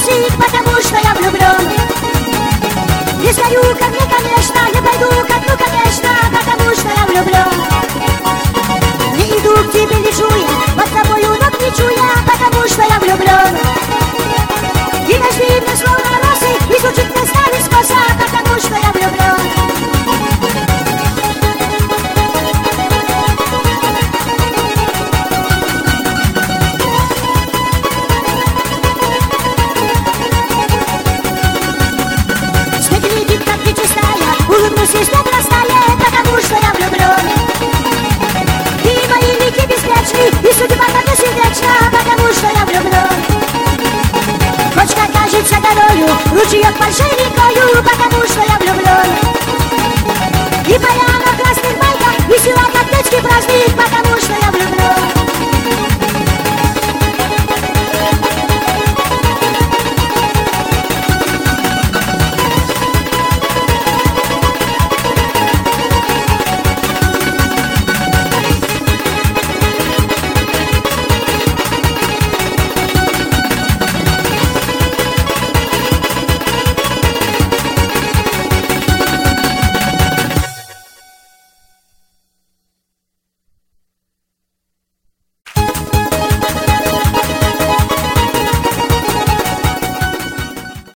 России, потому что я влюблен. Не сгорю ко мне, конечно, не пойду ко дну, конечно, потому что я влюблен. Не иду к тебе, лежу я, под тобою ног не чуя, потому что я влюблен. И дожди мне словно росы, и звучит мне стали с коса, потому что я влюблен. Улыбнусь на столе, потому что я влюблен. И мои лики беспечны, и судьба ко мне сердечна, потому что я влюблен. Ночка кажется горою, ручеек большой рекою, потому что я влюблен. И поля на красных байках, весела как птички праздник,